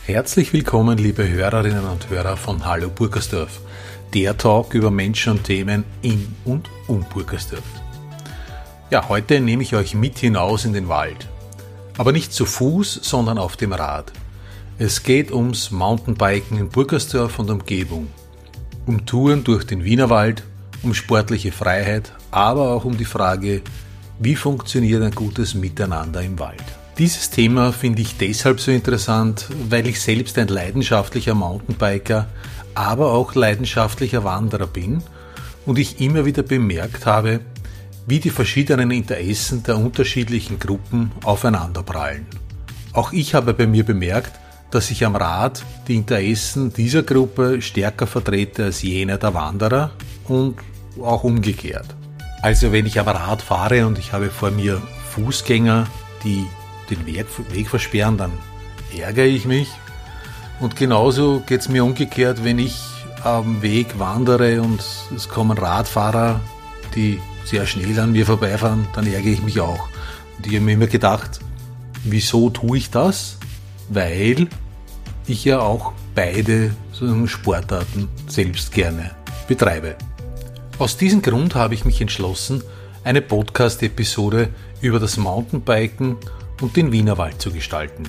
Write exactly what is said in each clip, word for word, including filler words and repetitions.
Herzlich willkommen, liebe Hörerinnen und Hörer von Hallo Burgersdorf, der Talk über Menschen und Themen in und um Burgersdorf. Ja, heute nehme ich euch mit hinaus in den Wald. Aber nicht zu Fuß, sondern auf dem Rad. Es geht ums Mountainbiken in Burgersdorf und Umgebung, um Touren durch den Wienerwald, um sportliche Freiheit, aber auch um die Frage, wie funktioniert ein gutes Miteinander im Wald. Dieses Thema finde ich deshalb so interessant, weil ich selbst ein leidenschaftlicher Mountainbiker, aber auch leidenschaftlicher Wanderer bin und ich immer wieder bemerkt habe, wie die verschiedenen Interessen der unterschiedlichen Gruppen aufeinanderprallen. Auch ich habe bei mir bemerkt, dass ich am Rad die Interessen dieser Gruppe stärker vertrete als jene der Wanderer und auch umgekehrt. Also wenn ich am Rad fahre und ich habe vor mir Fußgänger, die den Weg, Weg versperren, dann ärgere ich mich. Und genauso geht es mir umgekehrt, wenn ich am Weg wandere und es kommen Radfahrer, die sehr schnell an mir vorbeifahren, dann ärgere ich mich auch. Und ich habe mir immer gedacht, wieso tue ich das? Weil ich ja auch beide so Sportarten selbst gerne betreibe. Aus diesem Grund habe ich mich entschlossen, eine Podcast-Episode über das Mountainbiken und den Wienerwald zu gestalten.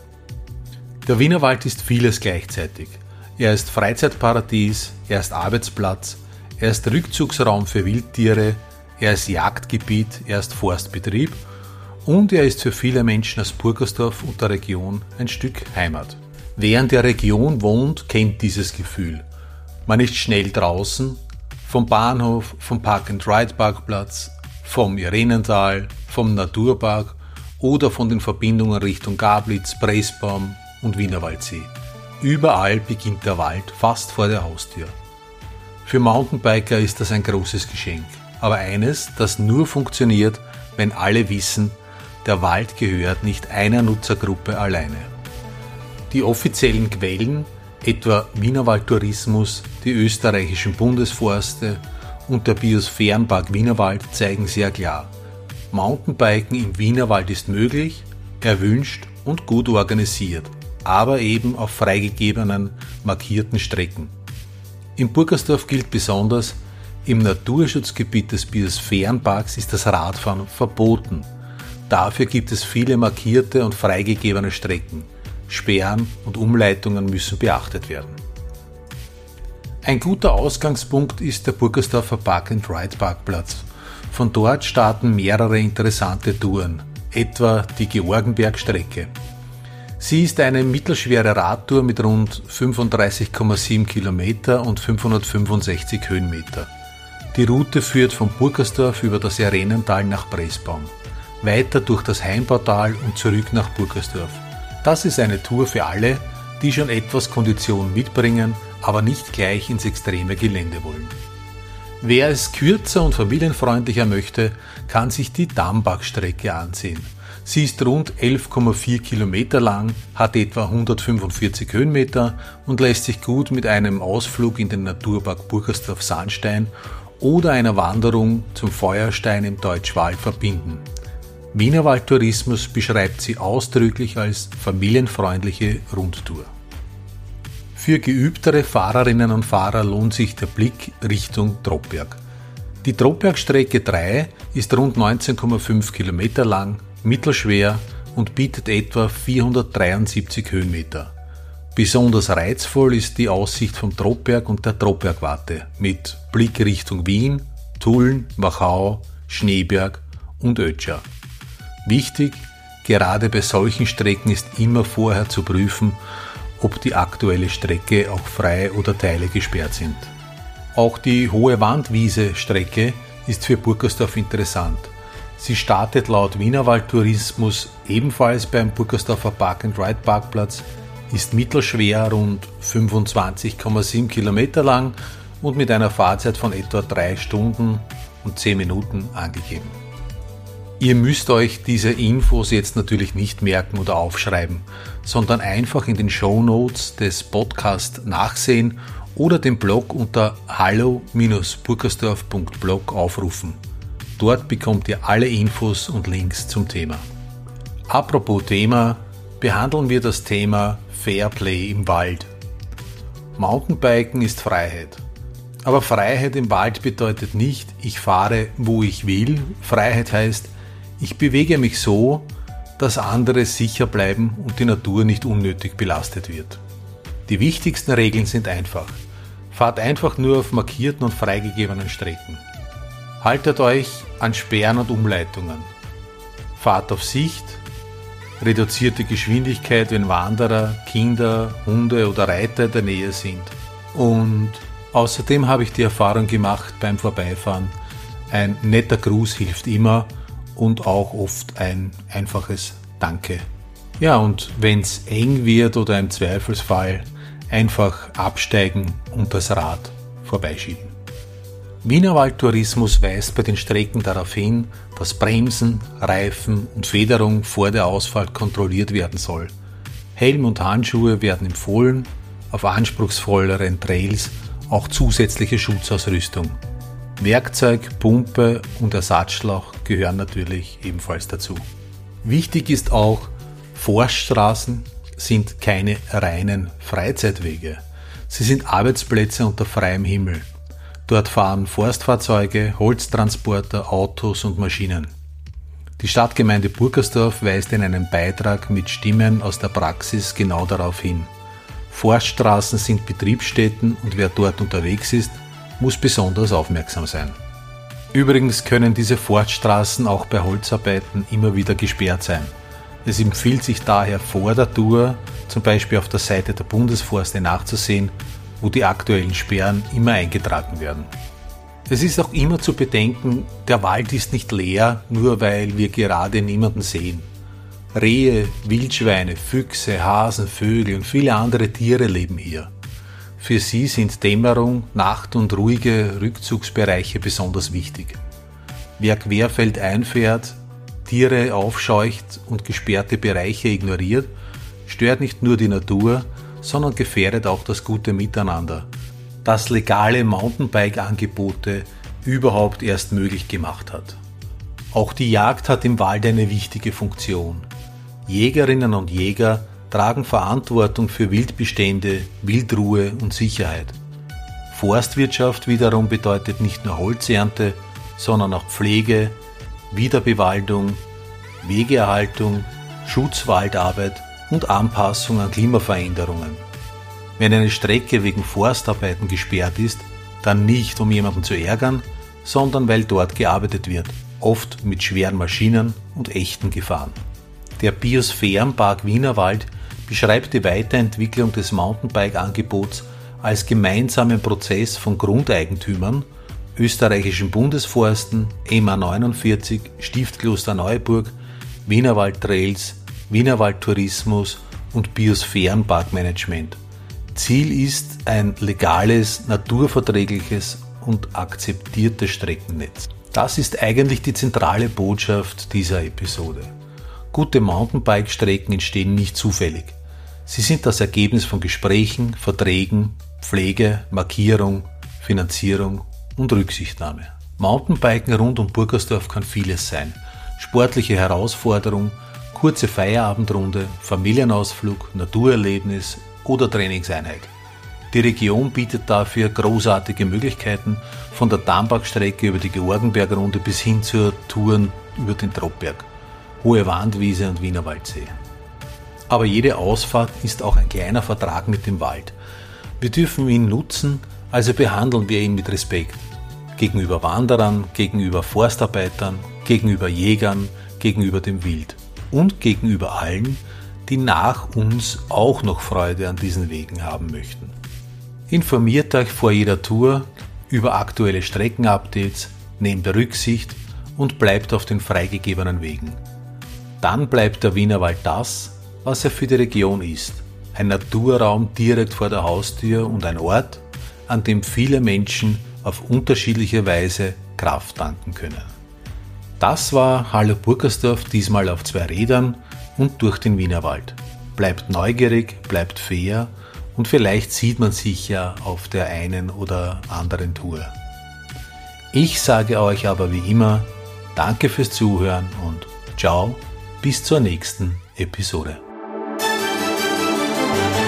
Der Wienerwald ist vieles gleichzeitig. Er ist Freizeitparadies, er ist Arbeitsplatz, er ist Rückzugsraum für Wildtiere, er ist Jagdgebiet, er ist Forstbetrieb und er ist für viele Menschen aus Burgersdorf und der Region ein Stück Heimat. Wer in der Region wohnt, kennt dieses Gefühl. Man ist schnell draußen, vom Bahnhof, vom Park-and-Ride-Parkplatz, vom Irenental, vom Naturpark oder von den Verbindungen Richtung Gablitz, Pressbaum und Wienerwaldsee. Überall beginnt der Wald fast vor der Haustür. Für Mountainbiker ist das ein großes Geschenk, aber eines, das nur funktioniert, wenn alle wissen, der Wald gehört nicht einer Nutzergruppe alleine. Die offiziellen Quellen, etwa Wienerwald Tourismus, die österreichischen Bundesforste und der Biosphärenpark Wienerwald zeigen sehr klar, Mountainbiken im Wienerwald ist möglich, erwünscht und gut organisiert, aber eben auf freigegebenen, markierten Strecken. In Burgersdorf gilt besonders, im Naturschutzgebiet des Biosphärenparks ist das Radfahren verboten. Dafür gibt es viele markierte und freigegebene Strecken. Sperren und Umleitungen müssen beachtet werden. Ein guter Ausgangspunkt ist der Burgersdorfer Park-and-Ride-Parkplatz. Von dort starten mehrere interessante Touren, etwa die Georgenberg-Strecke. Sie ist eine mittelschwere Radtour mit rund fünfunddreißig Komma sieben Kilometer und fünfhundertfünfundsechzig Höhenmeter. Die Route führt von Burgersdorf über das Irenental nach Pressbaum, weiter durch das Heimbautal und zurück nach Burgersdorf. Das ist eine Tour für alle, die schon etwas Kondition mitbringen, aber nicht gleich ins extreme Gelände wollen. Wer es kürzer und familienfreundlicher möchte, kann sich die Dammbach-Strecke ansehen. Sie ist rund elf Komma vier Kilometer lang, hat etwa hundertfünfundvierzig Höhenmeter und lässt sich gut mit einem Ausflug in den Naturpark Burgersdorf-Sandstein oder einer Wanderung zum Feuerstein im Deutschwald verbinden. Wienerwald Tourismus beschreibt sie ausdrücklich als familienfreundliche Rundtour. Für geübtere Fahrerinnen und Fahrer lohnt sich der Blick Richtung Troppberg. Die Troppbergstrecke drei ist rund neunzehn Komma fünf Kilometer lang, mittelschwer und bietet etwa vierhundertdreiundsiebzig Höhenmeter. Besonders reizvoll ist die Aussicht vom Troppberg und der Troppbergwarte mit Blick Richtung Wien, Tulln, Wachau, Schneeberg und Ötscher. Wichtig, gerade bei solchen Strecken ist immer vorher zu prüfen, ob die aktuelle Strecke auch frei oder Teile gesperrt sind. Auch die Hohe Wandwiese-Strecke ist für Burgersdorf interessant. Sie startet laut Wienerwald Tourismus ebenfalls beim Burgersdorfer Park-and-Ride-Parkplatz, ist mittelschwer rund fünfundzwanzig Komma sieben Kilometer lang und mit einer Fahrzeit von etwa drei Stunden und zehn Minuten angegeben. Ihr müsst euch diese Infos jetzt natürlich nicht merken oder aufschreiben, sondern einfach in den Shownotes des Podcasts nachsehen oder den Blog unter hallo Bindestrich burgersdorf Punkt blog aufrufen. Dort bekommt ihr alle Infos und Links zum Thema. Apropos Thema, behandeln wir das Thema Fairplay im Wald. Mountainbiken ist Freiheit. Aber Freiheit im Wald bedeutet nicht, ich fahre, wo ich will. Freiheit heißt, ich bewege mich so, dass andere sicher bleiben und die Natur nicht unnötig belastet wird. Die wichtigsten Regeln sind einfach. Fahrt einfach nur auf markierten und freigegebenen Strecken. Haltet euch an Sperren und Umleitungen. Fahrt auf Sicht, reduziert die Geschwindigkeit, wenn Wanderer, Kinder, Hunde oder Reiter in der Nähe sind. Und außerdem habe ich die Erfahrung gemacht beim Vorbeifahren, ein netter Gruß hilft immer und auch oft ein einfaches Danke. Ja, und wenn es eng wird oder im Zweifelsfall einfach absteigen und das Rad vorbeischieben. Wienerwaldtourismus weist bei den Strecken darauf hin, dass Bremsen, Reifen und Federung vor der Ausfahrt kontrolliert werden soll. Helm und Handschuhe werden empfohlen, auf anspruchsvolleren Trails auch zusätzliche Schutzausrüstung. Werkzeug, Pumpe und Ersatzschlauch gehören natürlich ebenfalls dazu. Wichtig ist auch, Forststraßen sind keine reinen Freizeitwege. Sie sind Arbeitsplätze unter freiem Himmel. Dort fahren Forstfahrzeuge, Holztransporter, Autos und Maschinen. Die Stadtgemeinde Burgersdorf weist in einem Beitrag mit Stimmen aus der Praxis genau darauf hin. Forststraßen sind Betriebsstätten und wer dort unterwegs ist, muss besonders aufmerksam sein. Übrigens können diese Forststraßen auch bei Holzarbeiten immer wieder gesperrt sein. Es empfiehlt sich daher vor der Tour, zum Beispiel auf der Seite der Bundesforste nachzusehen, wo die aktuellen Sperren immer eingetragen werden. Es ist auch immer zu bedenken, der Wald ist nicht leer, nur weil wir gerade niemanden sehen. Rehe, Wildschweine, Füchse, Hasen, Vögel und viele andere Tiere leben hier. Für sie sind Dämmerung, Nacht und ruhige Rückzugsbereiche besonders wichtig. Wer querfeld einfährt, Tiere aufscheucht und gesperrte Bereiche ignoriert, stört nicht nur die Natur, sondern gefährdet auch das gute Miteinander, das legale Mountainbike-Angebote überhaupt erst möglich gemacht hat. Auch die Jagd hat im Wald eine wichtige Funktion. Jägerinnen und Jäger tragen Verantwortung für Wildbestände, Wildruhe und Sicherheit. Forstwirtschaft wiederum bedeutet nicht nur Holzernte, sondern auch Pflege, Wiederbewaldung, Wegeerhaltung, Schutzwaldarbeit und Anpassung an Klimaveränderungen. Wenn eine Strecke wegen Forstarbeiten gesperrt ist, dann nicht, um jemanden zu ärgern, sondern weil dort gearbeitet wird, oft mit schweren Maschinen und echten Gefahren. Der Biosphärenpark Wienerwald beschreibt die Weiterentwicklung des Mountainbike-Angebots als gemeinsamen Prozess von Grundeigentümern, österreichischen Bundesforsten, M A neunundvierzig, Stiftkloster Neuburg, Wienerwald Trails, Wienerwald Tourismus und Biosphärenparkmanagement. Ziel ist ein legales, naturverträgliches und akzeptiertes Streckennetz. Das ist eigentlich die zentrale Botschaft dieser Episode. Gute Mountainbike-Strecken entstehen nicht zufällig. Sie sind das Ergebnis von Gesprächen, Verträgen, Pflege, Markierung, Finanzierung und Rücksichtnahme. Mountainbiken rund um Burgersdorf kann vieles sein. Sportliche Herausforderung, kurze Feierabendrunde, Familienausflug, Naturerlebnis oder Trainingseinheit. Die Region bietet dafür großartige Möglichkeiten, von der Dambach-Strecke über die Georgenberg-Runde bis hin zur Touren über den Troppberg, Hohe Wandwiese und Wienerwaldsee. Aber jede Ausfahrt ist auch ein kleiner Vertrag mit dem Wald. Wir dürfen ihn nutzen, also behandeln wir ihn mit Respekt. Gegenüber Wanderern, gegenüber Forstarbeitern, gegenüber Jägern, gegenüber dem Wild und gegenüber allen, die nach uns auch noch Freude an diesen Wegen haben möchten. Informiert euch vor jeder Tour über aktuelle Streckenupdates, nehmt Rücksicht und bleibt auf den freigegebenen Wegen. Dann bleibt der Wienerwald das, was er für die Region ist. Ein Naturraum direkt vor der Haustür und ein Ort, an dem viele Menschen auf unterschiedliche Weise Kraft tanken können. Das war Hallo Burgersdorf, diesmal auf zwei Rädern und durch den Wienerwald. Bleibt neugierig, bleibt fair und vielleicht sieht man sich ja auf der einen oder anderen Tour. Ich sage euch aber wie immer, danke fürs Zuhören und ciao, bis zur nächsten Episode.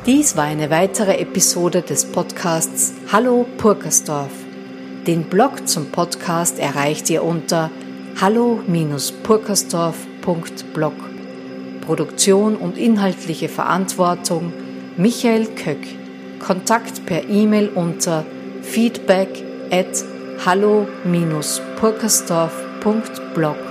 Dies war eine weitere Episode des Podcasts Hallo Purkersdorf. Den Blog zum Podcast erreicht ihr unter hallo Bindestrich purkersdorf Punkt blog. Produktion und inhaltliche Verantwortung Michael Köck. Kontakt per E-Mail unter feedback at hallo Bindestrich purkersdorf Punkt blog.